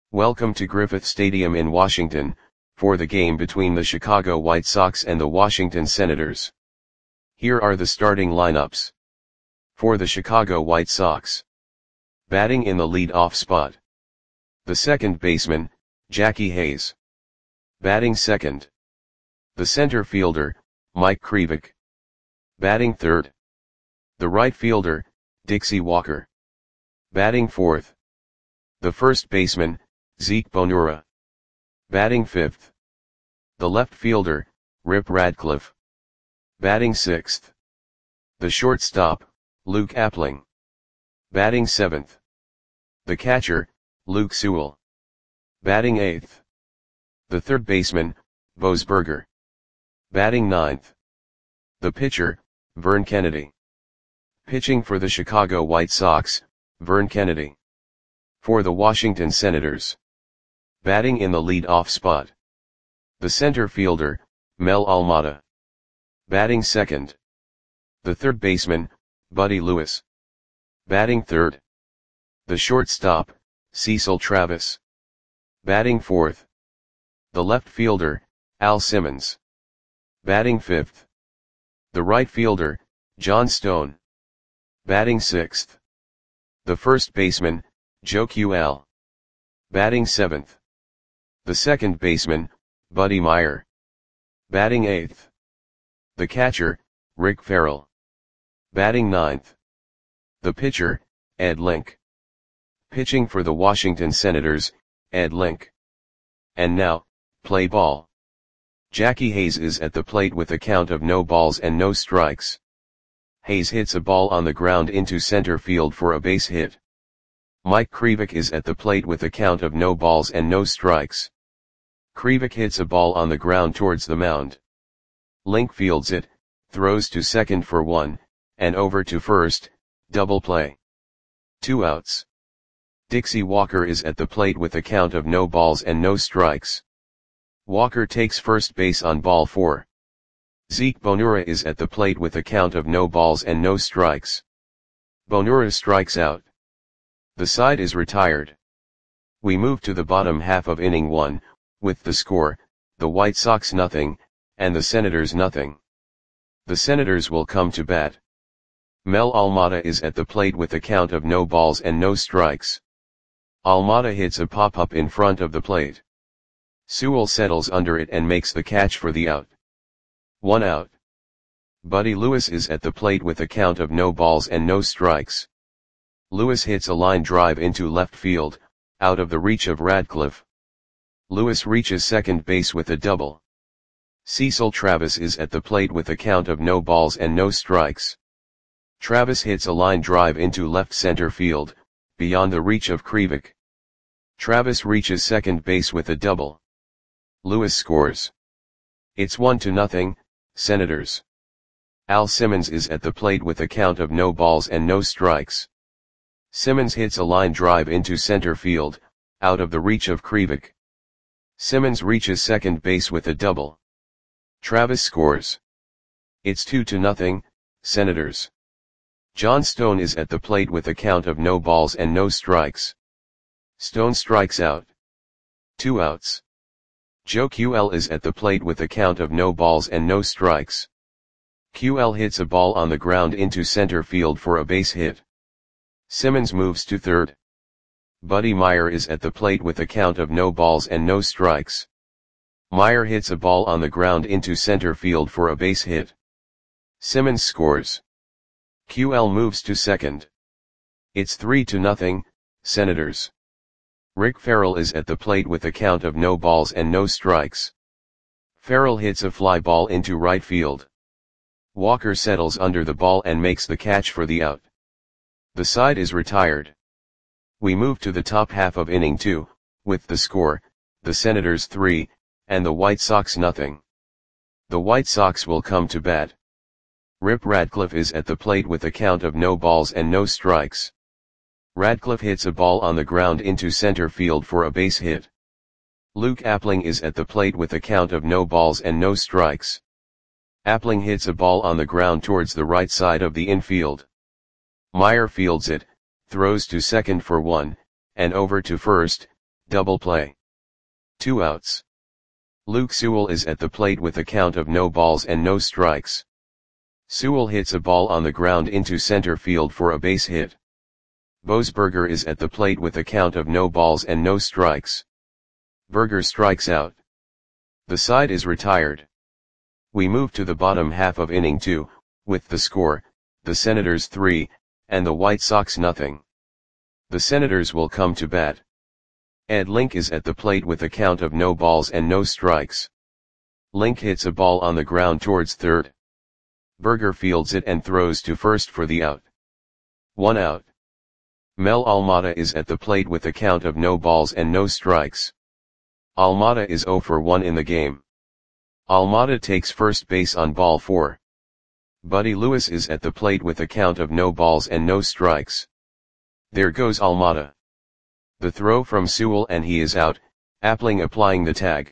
Welcome to Griffith Stadium in Washington, for the game between the Chicago White Sox and the Washington Senators. Here are the starting lineups. For the Chicago White Sox. Batting in the lead-off spot. The second baseman, Jackie Hayes. Batting second. The center fielder, Mike Krivik. Batting third. The right fielder, Dixie Walker. Batting fourth. The first baseman, Zeke Bonura. Batting fifth. The left fielder, Rip Radcliffe. Batting sixth. The shortstop, Luke Appling. Batting seventh. The catcher, Luke Sewell. Batting eighth. The third baseman, Bose Berger. Batting ninth. The pitcher, Vern Kennedy. Pitching for the Chicago White Sox, Vern Kennedy. For the Washington Senators. Batting in the lead-off spot. The center fielder, Mel Almada. Batting second. The third baseman, Buddy Lewis. Batting third. The shortstop, Cecil Travis. Batting fourth. The left fielder, Al Simmons. Batting fifth. The right fielder, John Stone. Batting sixth. The first baseman, Joe QL. Batting seventh. The second baseman, Buddy Meyer. Batting eighth. The catcher, Rick Farrell. Batting ninth. The pitcher, Ed Link. Pitching for the Washington Senators, Ed Link. And now, play ball. Jackie Hayes is at the plate with a count of no balls and no strikes. Hayes hits a ball on the ground into center field for a base hit. Mike Krivik is at the plate with a count of no balls and no strikes. Krivik hits a ball on the ground towards the mound. Link fields it, throws to second for one, and over to first, double play. 2 outs. Dixie Walker is at the plate with a count of no balls and no strikes. Walker takes first base on ball 4. Zeke Bonura is at the plate with a count of no balls and no strikes. Bonura strikes out. The side is retired. We move to the bottom half of inning 1, with the score, the White Sox nothing, and the Senators nothing. The Senators will come to bat. Mel Almada is at the plate with a count of no balls and no strikes. Almada hits a pop-up in front of the plate. Sewell settles under it and makes the catch for the out. 1 out. Buddy Lewis is at the plate with a count of no balls and no strikes. Lewis hits a line drive into left field, out of the reach of Radcliffe. Lewis reaches second base with a double. Cecil Travis is at the plate with a count of no balls and no strikes. Travis hits a line drive into left center field, beyond the reach of Krivik. Travis reaches second base with a double. Lewis scores. It's 1-0, Senators. Al Simmons is at the plate with a count of no balls and no strikes. Simmons hits a line drive into center field, out of the reach of Krivik. Simmons reaches second base with a double. Travis scores. It's 2-0, Senators. John Stone is at the plate with a count of no balls and no strikes. Stone strikes out. 2 outs. Joe QL is at the plate with a count of no balls and no strikes. QL hits a ball on the ground into center field for a base hit. Simmons moves to third. Buddy Meyer is at the plate with a count of no balls and no strikes. Meyer hits a ball on the ground into center field for a base hit. Simmons scores. QL moves to second. It's 3-0, Senators. Rick Farrell is at the plate with a count of no balls and no strikes. Farrell hits a fly ball into right field. Walker settles under the ball and makes the catch for the out. The side is retired. We move to the top half of inning 2, with the score, the Senators 3, and the White Sox nothing. The White Sox will come to bat. Rip Radcliffe is at the plate with a count of no balls and no strikes. Radcliffe hits a ball on the ground into center field for a base hit. Luke Appling is at the plate with a count of no balls and no strikes. Appling hits a ball on the ground towards the right side of the infield. Meyer fields it, throws to second for one, and over to first, Double play. 2 outs. Luke Sewell is at the plate with a count of no balls and no strikes. Sewell hits a ball on the ground into center field for a base hit. Boasberger is at the plate with a count of no balls and no strikes. Berger strikes out. The side is retired. We move to the bottom half of inning 2, with the score, the Senators 3, and the White Sox nothing. The Senators will come to bat. Ed Link is at the plate with a count of no balls and no strikes. Link hits a ball on the ground towards third. Berger fields it and throws to first for the out. 1 out. Mel Almada is at the plate with a count of no balls and no strikes. Almada is 0 for 1 in the game. Almada takes first base on ball 4. Buddy Lewis is at the plate with a count of no balls and no strikes. There goes Almada. The throw from Sewell and he is out, Appling applying the tag.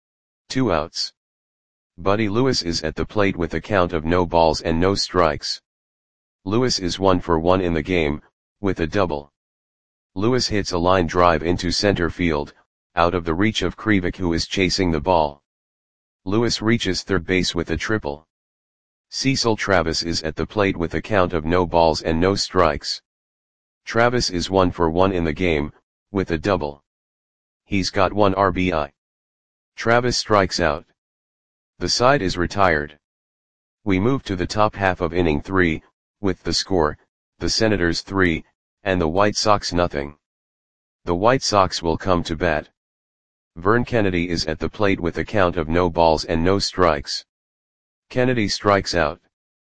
2 outs. Buddy Lewis is at the plate with a count of no balls and no strikes. Lewis is 1 for 1 in the game, with a double. Lewis hits a line drive into center field, out of the reach of Krivik who is chasing the ball. Lewis reaches third base with a triple. Cecil Travis is at the plate with a count of no balls and no strikes. Travis is 1 for 1 in the game, with a double. He's got 1 RBI. Travis strikes out. The side is retired. We move to the top half of inning 3, with the score, the Senators 3, and the White Sox nothing. The White Sox will come to bat. Vern Kennedy is at the plate with a count of no balls and no strikes. Kennedy strikes out.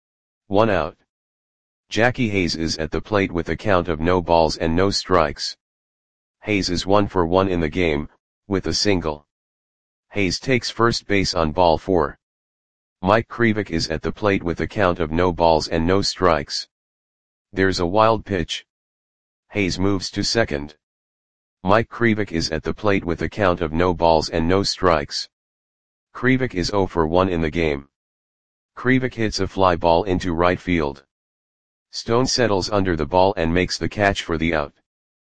1 out. Jackie Hayes is at the plate with a count of no balls and no strikes. Hayes is 1 for 1 in the game, with a single. Hayes takes first base on ball 4. Mike Krivik is at the plate with a count of no balls and no strikes. There's a wild pitch. Hayes moves to second. Mike Krivik is at the plate with a count of no balls and no strikes. Krivik is 0 for 1 in the game. Krivik hits a fly ball into right field. Stone settles under the ball and makes the catch for the out.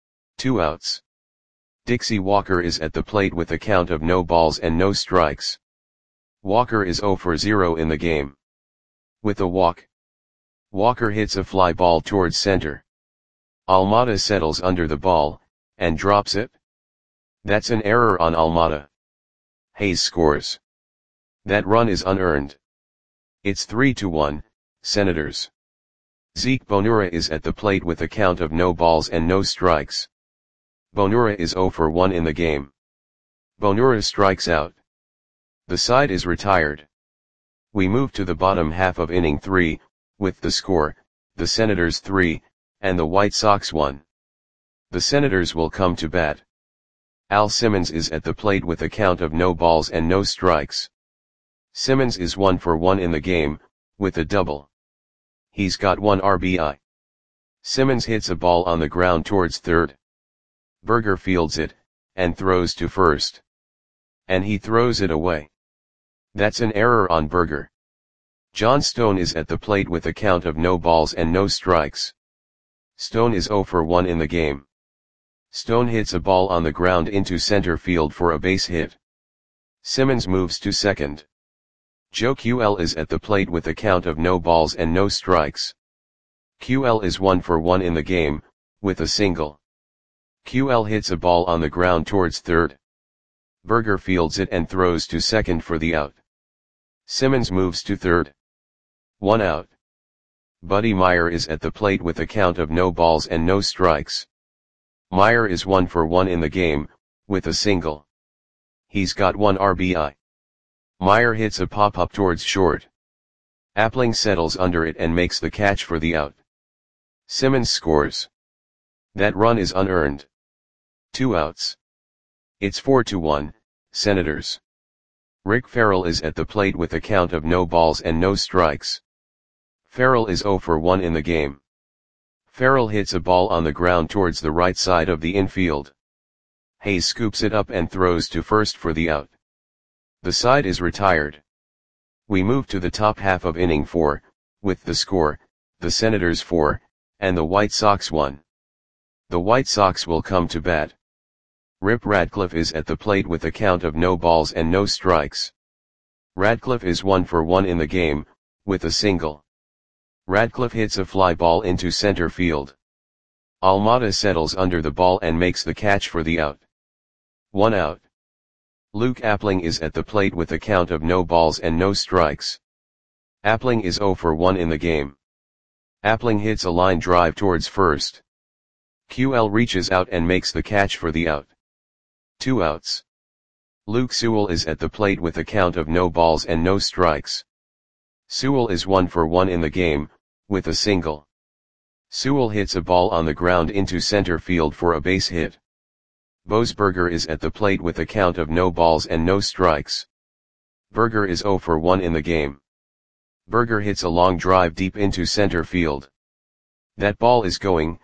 2 outs. Dixie Walker is at the plate with a count of no balls and no strikes. Walker is 0 for 0 in the game. With a walk. Walker hits a fly ball towards center. Almada settles under the ball, and drops it. That's an error on Almada. Hayes scores. That run is unearned. It's 3-1, Senators. Zeke Bonura is at the plate with a count of no balls and no strikes. Bonura is 0 for 1 in the game. Bonura strikes out. The side is retired. We move to the bottom half of inning 3, with the score, the Senators 3, and the White Sox 1. The Senators will come to bat. Al Simmons is at the plate with a count of no balls and no strikes. Simmons is 1 for 1 in the game, with a double. He's got 1 RBI. Simmons hits a ball on the ground towards third. Berger fields it, and throws to first. And he throws it away. That's an error on Berger. John Stone is at the plate with a count of no balls and no strikes. Stone is 0 for 1 in the game. Stone hits a ball on the ground into center field for a base hit. Simmons moves to second. Joe QL is at the plate with a count of no balls and no strikes. QL is 1 for 1 in the game, with a single. QL hits a ball on the ground towards third. Berger fields it and throws to second for the out. Simmons moves to third. 1 out. Buddy Meyer is at the plate with a count of no balls and no strikes. Meyer is 1 for 1 in the game, with a single. He's got 1 RBI. Meyer hits a pop-up towards short. Appling settles under it and makes the catch for the out. Simmons scores. That run is unearned. 2 outs. It's 4-1, Senators. Rick Farrell is at the plate with a count of no balls and no strikes. Farrell is 0 for 1 in the game. Farrell hits a ball on the ground towards the right side of the infield. Hayes scoops it up and throws to first for the out. The side is retired. We move to the top half of inning 4, with the score, the Senators 4, and the White Sox 1. The White Sox will come to bat. Rip Radcliffe is at the plate with a count of no balls and no strikes. Radcliffe is 1 for 1 in the game, with a single. Radcliffe hits a fly ball into center field. Almada settles under the ball and makes the catch for the out. 1 out. Luke Appling is at the plate with a count of no balls and no strikes. Appling is 0 for 1 in the game. Appling hits a line drive towards first. QL reaches out and makes the catch for the out. 2 outs. Luke Sewell is at the plate with a count of no balls and no strikes. Sewell is 1 for 1 in the game, with a single. Sewell hits a ball on the ground into center field for a base hit. Boasberger is at the plate with a count of no balls and no strikes. Berger is 0 for 1 in the game. Berger hits a long drive deep into center field. That ball is gone.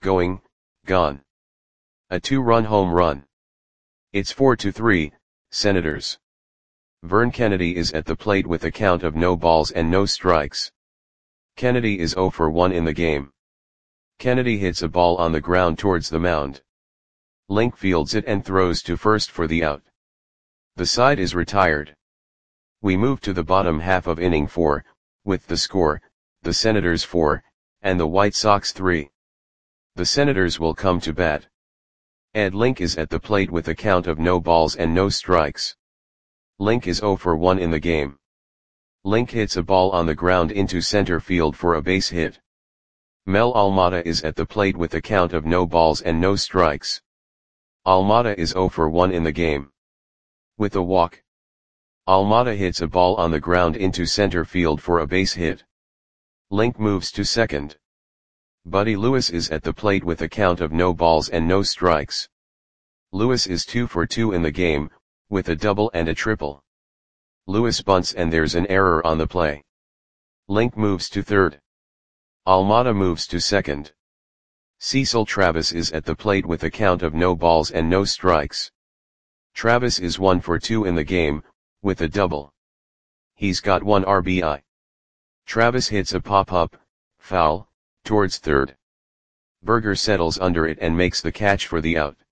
A 2-run home run. It's 4-3, Senators. Vern Kennedy is at the plate with a count of no balls and no strikes. Kennedy is 0 for 1 in the game. Kennedy hits a ball on the ground towards the mound. Link fields it and throws to first for the out. The side is retired. We move to the bottom half of inning 4, with the score, the Senators 4, and the White Sox 3. The Senators will come to bat. Ed Link is at the plate with a count of no balls and no strikes. Link is 0 for 1 in the game. Link hits a ball on the ground into center field for a base hit. Mel Almada is at the plate with a count of no balls and no strikes. Almada is 0 for 1 in the game. With a walk. Almada hits a ball on the ground into center field for a base hit. Link moves to second. Buddy Lewis is at the plate with a count of no balls and no strikes. Lewis is 2 for 2 in the game, with a double and a triple. Lewis bunts and there's an error on the play. Link moves to third. Almada moves to second. Cecil Travis is at the plate with a count of no balls and no strikes. Travis is 1 for 2 in the game, with a double. He's got 1 RBI. Travis hits a pop-up, foul, towards third. Berger settles under it and makes the catch for the out.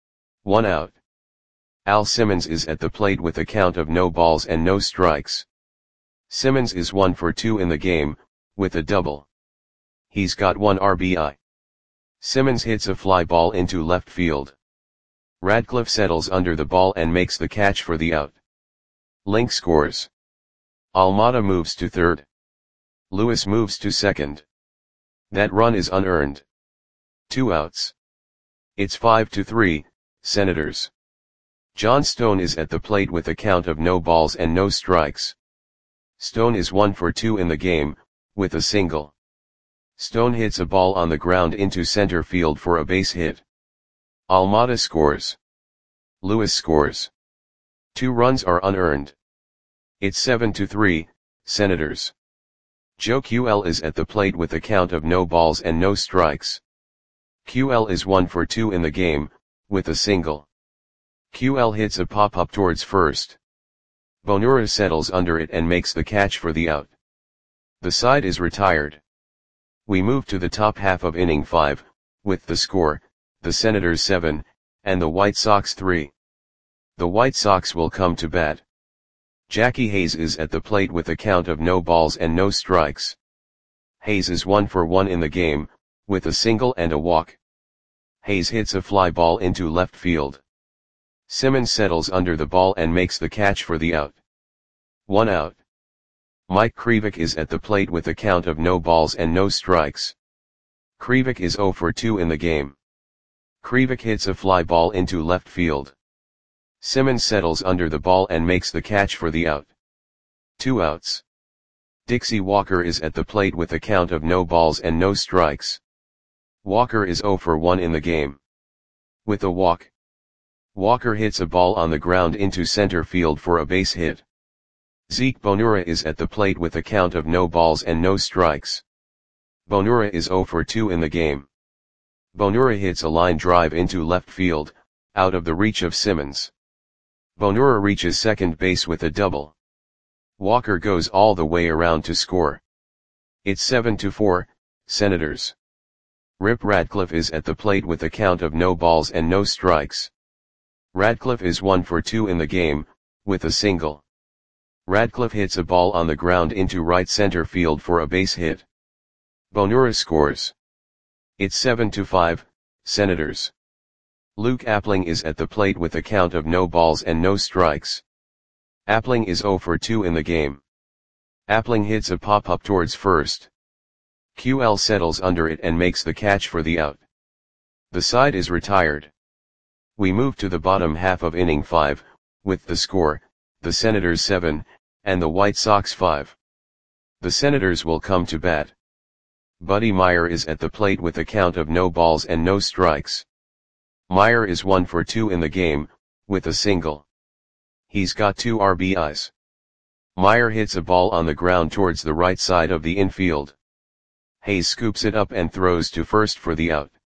1 out. Al Simmons is at the plate with a count of no balls and no strikes. Simmons is 1 for 2 in the game, with a double. He's got 1 RBI. Simmons hits a fly ball into left field. Radcliffe settles under the ball and makes the catch for the out. Link scores. Almada moves to third. Lewis moves to second. That run is unearned. 2 outs. It's 5-3, Senators. John Stone is at the plate with a count of no balls and no strikes. Stone is 1 for 2 in the game, with a single. Stone hits a ball on the ground into center field for a base hit. Almada scores. Lewis scores. 2 runs are unearned. It's 7-3, Senators. Joe QL is at the plate with a count of no balls and no strikes. QL is 1 for 2 in the game, with a single. QL hits a pop-up towards first. Bonura settles under it and makes the catch for the out. The side is retired. We move to the top half of inning 5, with the score, the Senators 7, and the White Sox 3. The White Sox will come to bat. Jackie Hayes is at the plate with a count of no balls and no strikes. Hayes is 1 for 1 in the game, with a single and a walk. Hayes hits a fly ball into left field. Simmons settles under the ball and makes the catch for the out. 1 out. Mike Krivik is at the plate with a count of no balls and no strikes. Krivik is 0 for 2 in the game. Krivik hits a fly ball into left field. Simmons settles under the ball and makes the catch for the out. 2 outs. Dixie Walker is at the plate with a count of no balls and no strikes. Walker is 0 for 1 in the game. With a walk. Walker hits a ball on the ground into center field for a base hit. Zeke Bonura is at the plate with a count of no balls and no strikes. Bonura is 0 for 2 in the game. Bonura hits a line drive into left field, out of the reach of Simmons. Bonura reaches second base with a double. Walker goes all the way around to score. It's 7-4, Senators. Rip Radcliffe is at the plate with a count of no balls and no strikes. Radcliffe is 1 for 2 in the game, with a single. Radcliffe hits a ball on the ground into right center field for a base hit. Bonura scores. It's 7-5, Senators. Luke Appling is at the plate with a count of no balls and no strikes. Appling is 0 for 2 in the game. Appling hits a pop-up towards first. QL settles under it and makes the catch for the out. The side is retired. We move to the bottom half of inning 5, with the score, the Senators 7, and the White Sox 5. The Senators will come to bat. Buddy Meyer is at the plate with a count of no balls and no strikes. Meyer is 1 for 2 in the game, with a single. He's got 2 RBIs. Meyer hits a ball on the ground towards the right side of the infield. Hayes scoops it up and throws to first for the out.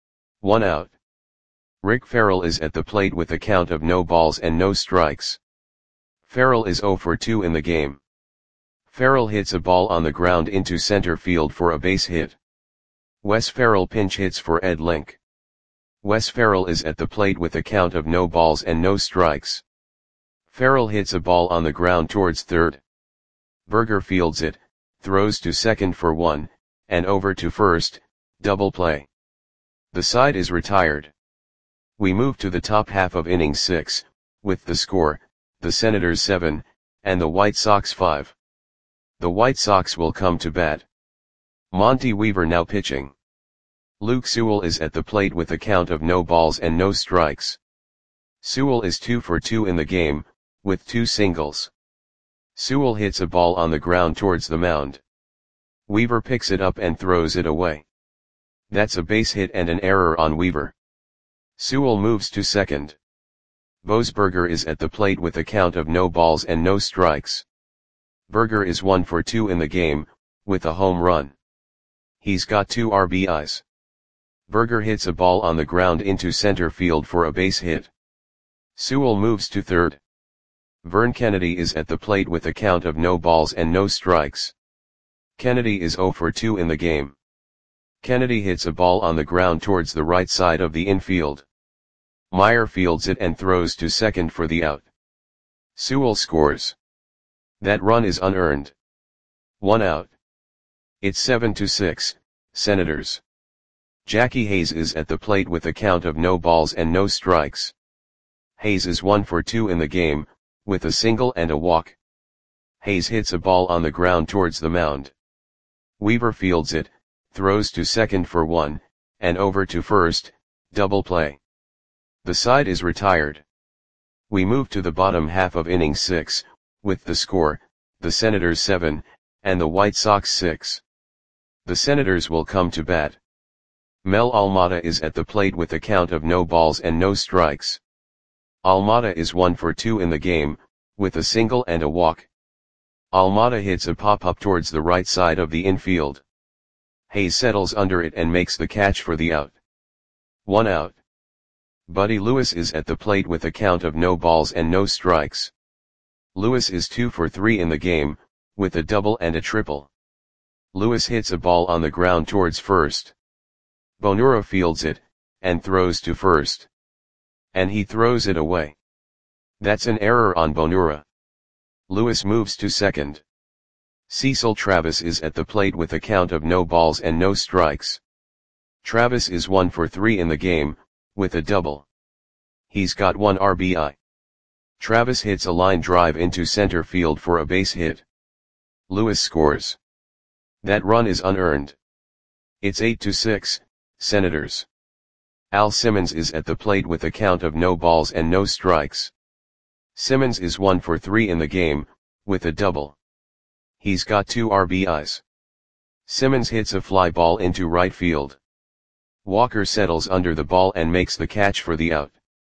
1 out. Rick Farrell is at the plate with a count of no balls and no strikes. Farrell is 0 for 2 in the game. Farrell hits a ball on the ground into center field for a base hit. Wes Farrell pinch hits for Ed Link. Wes Farrell is at the plate with a count of no balls and no strikes. Farrell hits a ball on the ground towards third. Berger fields it, throws to second for 1, and over to first, double play. The side is retired. We move to the top half of inning 6, with the score, the Senators 7, and the White Sox 5. The White Sox will come to bat. Monty Weaver now pitching. Luke Sewell is at the plate with a count of no balls and no strikes. Sewell is 2 for 2 in the game, with 2 singles. Sewell hits a ball on the ground towards the mound. Weaver picks it up and throws it away. That's a base hit and an error on Weaver. Sewell moves to second. Boasberger is at the plate with a count of no balls and no strikes. Berger is 1 for 2 in the game, with a home run. He's got 2 RBIs. Berger hits a ball on the ground into center field for a base hit. Sewell moves to third. Vern Kennedy is at the plate with a count of no balls and no strikes. Kennedy is 0 for 2 in the game. Kennedy hits a ball on the ground towards the right side of the infield. Meyer fields it and throws to second for the out. Sewell scores. That run is unearned. 1 out. It's 7-6, Senators. Jackie Hayes is at the plate with a count of no balls and no strikes. Hayes is 1 for 2 in the game, with a single and a walk. Hayes hits a ball on the ground towards the mound. Weaver fields it, throws to second for 1, and over to first, double play. The side is retired. We move to the bottom half of inning 6, with the score, the Senators 7, and the White Sox 6. The Senators will come to bat. Mel Almada is at the plate with a count of no balls and no strikes. Almada is 1 for 2 in the game, with a single and a walk. Almada hits a pop-up towards the right side of the infield. Hayes settles under it and makes the catch for the out. 1 out. Buddy Lewis is at the plate with a count of no balls and no strikes. Lewis is 2 for 3 in the game, with a double and a triple. Lewis hits a ball on the ground towards first. Bonura fields it, and throws to first. And he throws it away. That's an error on Bonura. Lewis moves to second. Cecil Travis is at the plate with a count of no balls and no strikes. Travis is 1 for 3 in the game, with a double. He's got 1 RBI. Travis hits a line drive into center field for a base hit. Lewis scores. That run is unearned. It's 8-6, Senators. Al Simmons is at the plate with a count of no balls and no strikes. Simmons is 1 for 3 in the game, with a double. He's got 2 RBIs. Simmons hits a fly ball into right field. Walker settles under the ball and makes the catch for the out.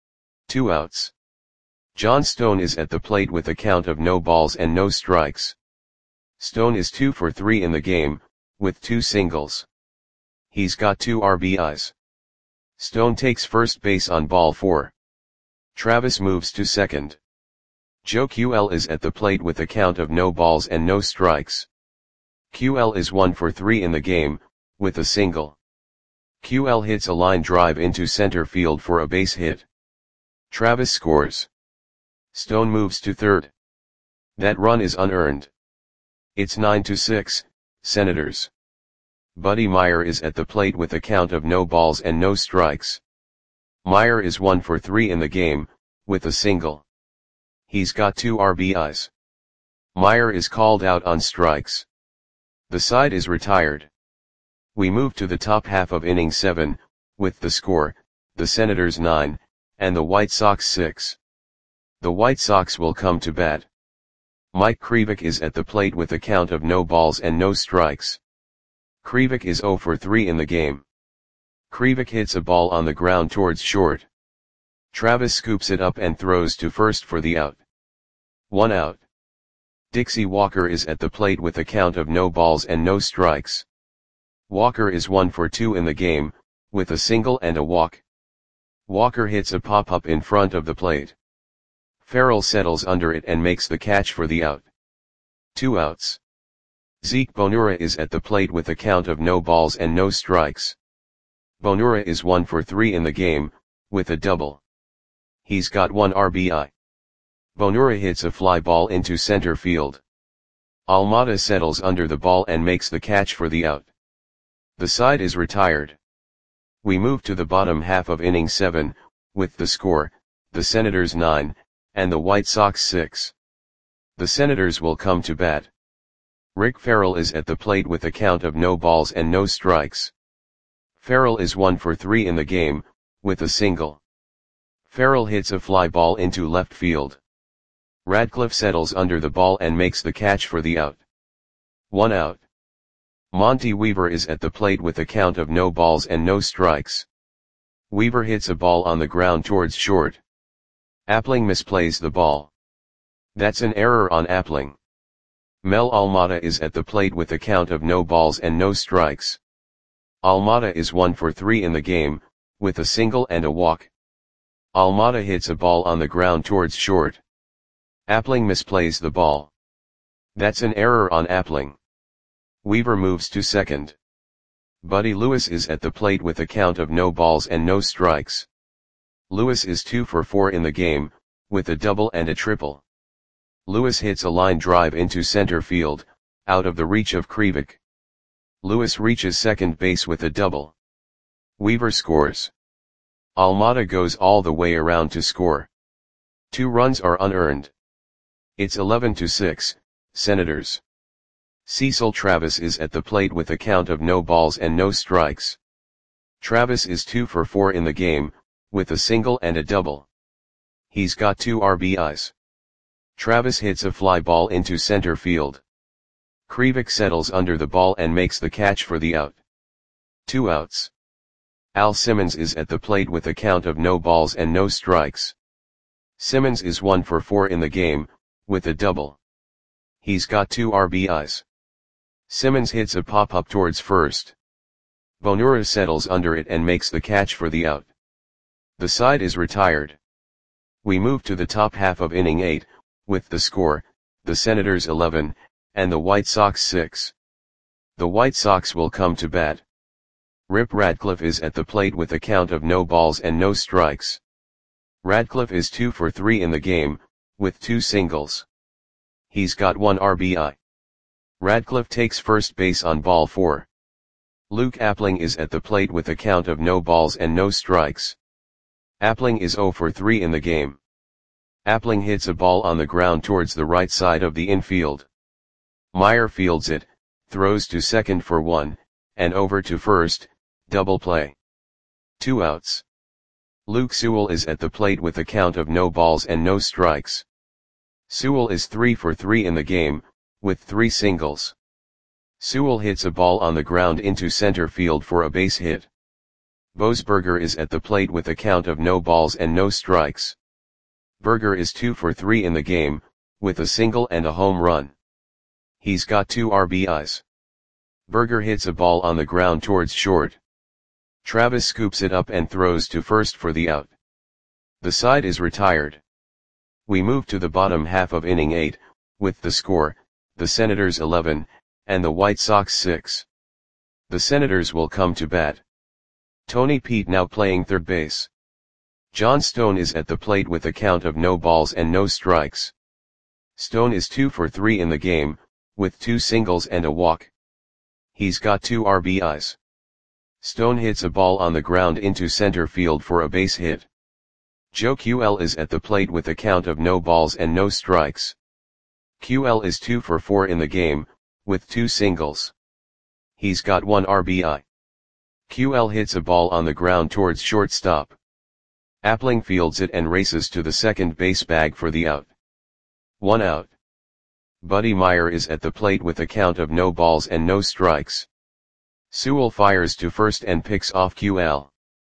2 outs. John Stone is at the plate with a count of no balls and no strikes. Stone is 2 for 3 in the game, with 2 singles. He's got 2 RBIs. Stone takes first base on ball 4. Travis moves to second. Joe QL is at the plate with a count of no balls and no strikes. QL is 1 for 3 in the game, with a single. QL hits a line drive into center field for a base hit. Travis scores. Stone moves to third. That run is unearned. It's 9-6, Senators. Buddy Meyer is at the plate with a count of no balls and no strikes. Meyer is 1 for 3 in the game, with a single. He's got 2 RBIs. Meyer is called out on strikes. The side is retired. We move to the top half of inning 7, with the score, the Senators 9, and the White Sox 6. The White Sox will come to bat. Mike Krivik is at the plate with a count of no balls and no strikes. Krivik is 0 for 3 in the game. Krivik hits a ball on the ground towards short. Travis scoops it up and throws to first for the out. 1 out. Dixie Walker is at the plate with a count of no balls and no strikes. Walker is 1 for 2 in the game, with a single and a walk. Walker hits a pop-up in front of the plate. Farrell settles under it and makes the catch for the out. 2 outs. Zeke Bonura is at the plate with a count of no balls and no strikes. Bonura is 1 for 3 in the game, with a double. He's got 1 RBI. Bonura hits a fly ball into center field. Almada settles under the ball and makes the catch for the out. The side is retired. We move to the bottom half of inning 7, with the score, the Senators 9, and the White Sox 6. The Senators will come to bat. Rick Farrell is at the plate with a count of no balls and no strikes. Farrell is 1 for 3 in the game, with a single. Farrell hits a fly ball into left field. Radcliffe settles under the ball and makes the catch for the out. 1 out. Monty Weaver is at the plate with a count of no balls and no strikes. Weaver hits a ball on the ground towards short. Appling misplays the ball. That's an error on Appling. Mel Almada is at the plate with a count of no balls and no strikes. Almada is 1 for 3 in the game, with a single and a walk. Almada hits a ball on the ground towards short. Appling misplays the ball. That's an error on Appling. Weaver moves to second. Buddy Lewis is at the plate with a count of no balls and no strikes. Lewis is 2 for 4 in the game, with a double and a triple. Lewis hits a line drive into center field, out of the reach of Krivik. Lewis reaches second base with a double. Weaver scores. Almada goes all the way around to score. 2 runs are unearned. It's 11-6, Senators. Cecil Travis is at the plate with a count of no balls and no strikes. Travis is 2 for 4 in the game, with a single and a double. He's got 2 RBIs. Travis hits a fly ball into center field. Krivik settles under the ball and makes the catch for the out. 2 outs. Al Simmons is at the plate with a count of no balls and no strikes. Simmons is 1 for 4 in the game, with a double. He's got 2 RBIs. Simmons hits a pop-up towards first. Bonura settles under it and makes the catch for the out. The side is retired. We move to the top half of inning 8, with the score, the Senators 11, and the White Sox 6. The White Sox will come to bat. Rip Radcliffe is at the plate with a count of no balls and no strikes. Radcliffe is 2 for 3 in the game, with 2 singles. He's got 1 RBI. Radcliffe takes first base on ball 4. Luke Appling is at the plate with a count of no balls and no strikes. Appling is 0 for 3 in the game. Appling hits a ball on the ground towards the right side of the infield. Meyer fields it, throws to second for 1, and over to first, double play. 2 outs. Luke Sewell is at the plate with a count of no balls and no strikes. Sewell is 3 for 3 in the game, with 3 singles. Sewell hits a ball on the ground into center field for a base hit. Boesberger is at the plate with a count of no balls and no strikes. Berger is 2 for 3 in the game, with a single and a home run. He's got 2 RBIs. Berger hits a ball on the ground towards short. Travis scoops it up and throws to first for the out. The side is retired. We move to the bottom half of inning 8, with the score, the Senators 11, and the White Sox 6. The Senators will come to bat. Tony Pete now playing third base. John Stone is at the plate with a count of no balls and no strikes. Stone is 2 for 3 in the game, with 2 singles and a walk. He's got 2 RBIs. Stone hits a ball on the ground into center field for a base hit. Joe QL is at the plate with a count of no balls and no strikes. QL is 2 for 4 in the game, with 2 singles. He's got 1 RBI. QL hits a ball on the ground towards shortstop. Appling fields it and races to the second base bag for the out. 1 out. Buddy Meyer is at the plate with a count of no balls and no strikes. Sewell fires to first and picks off QL.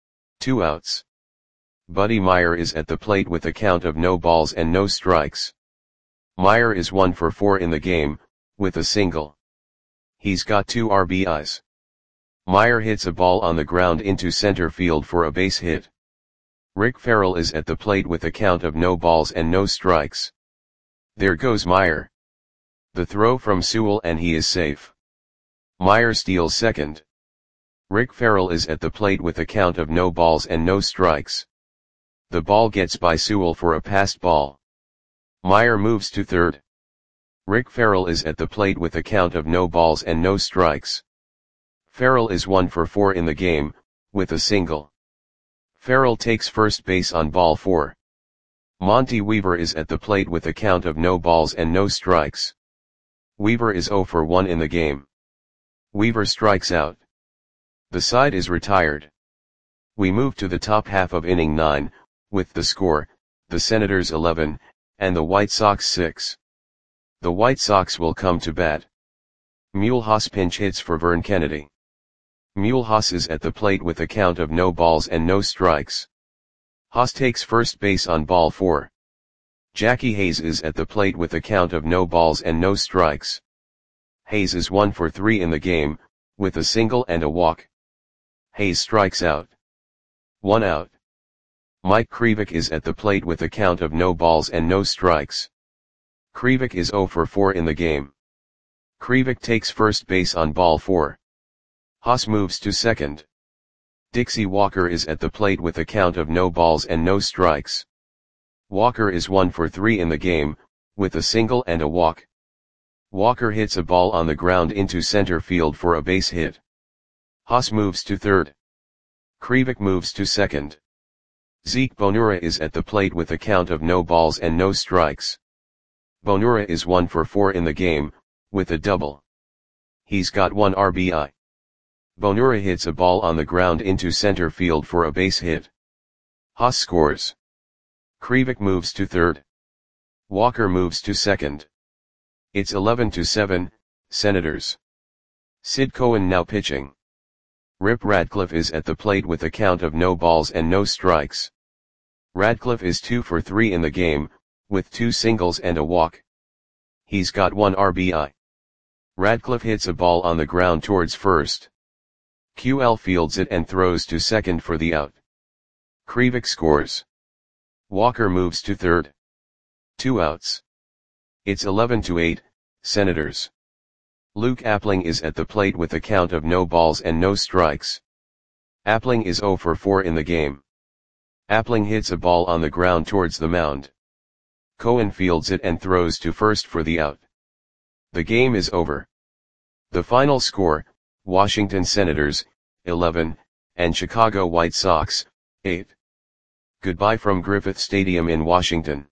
2 outs. Buddy Meyer is at the plate with a count of no balls and no strikes. Meyer is 1 for 4 in the game, with a single. He's got 2 RBIs. Meyer hits a ball on the ground into center field for a base hit. Rick Farrell is at the plate with a count of no balls and no strikes. There goes Meyer. The throw from Sewell and he is safe. Meyer steals second. Rick Farrell is at the plate with a count of no balls and no strikes. The ball gets by Sewell for a passed ball. Meyer moves to third. Rick Farrell is at the plate with a count of no balls and no strikes. Farrell is 1 for 4 in the game, with a single. Farrell takes first base on ball 4. Monty Weaver is at the plate with a count of no balls and no strikes. Weaver is 0 for 1 in the game. Weaver strikes out. The side is retired. We move to the top half of inning 9, with the score, the Senators 11, and the White Sox 6. The White Sox will come to bat. Mulhouse pinch hits for Vern Kennedy. Mulhouse is at the plate with a count of no balls and no strikes. Haas takes first base on ball 4. Jackie Hayes is at the plate with a count of no balls and no strikes. Hayes is 1 for 3 in the game, with a single and a walk. Hayes strikes out. 1 out. Mike Krivik is at the plate with a count of no balls and no strikes. Krivik is 0 for 4 in the game. Krivik takes first base on ball 4. Haas moves to second. Dixie Walker is at the plate with a count of no balls and no strikes. Walker is 1 for 3 in the game, with a single and a walk. Walker hits a ball on the ground into center field for a base hit. Haas moves to third. Krivik moves to second. Zeke Bonura is at the plate with a count of no balls and no strikes. Bonura is 1 for 4 in the game, with a double. He's got 1 RBI. Bonura hits a ball on the ground into center field for a base hit. Haas scores. Krivik moves to third. Walker moves to second. It's 11-7, Senators. Sid Cohen now pitching. Rip Radcliffe is at the plate with a count of no balls and no strikes. Radcliffe is 2 for 3 in the game, with 2 singles and a walk. He's got 1 RBI. Radcliffe hits a ball on the ground towards first. QL fields it and throws to second for the out. Krivik scores. Walker moves to third. 2 outs. It's 11-8, Senators. Luke Appling is at the plate with a count of no balls and no strikes. Appling is 0 for 4 in the game. Appling hits a ball on the ground towards the mound. Cohen fields it and throws to first for the out. The game is over. The final score, Washington Senators, 11, and Chicago White Sox, 8. Goodbye from Griffith Stadium in Washington.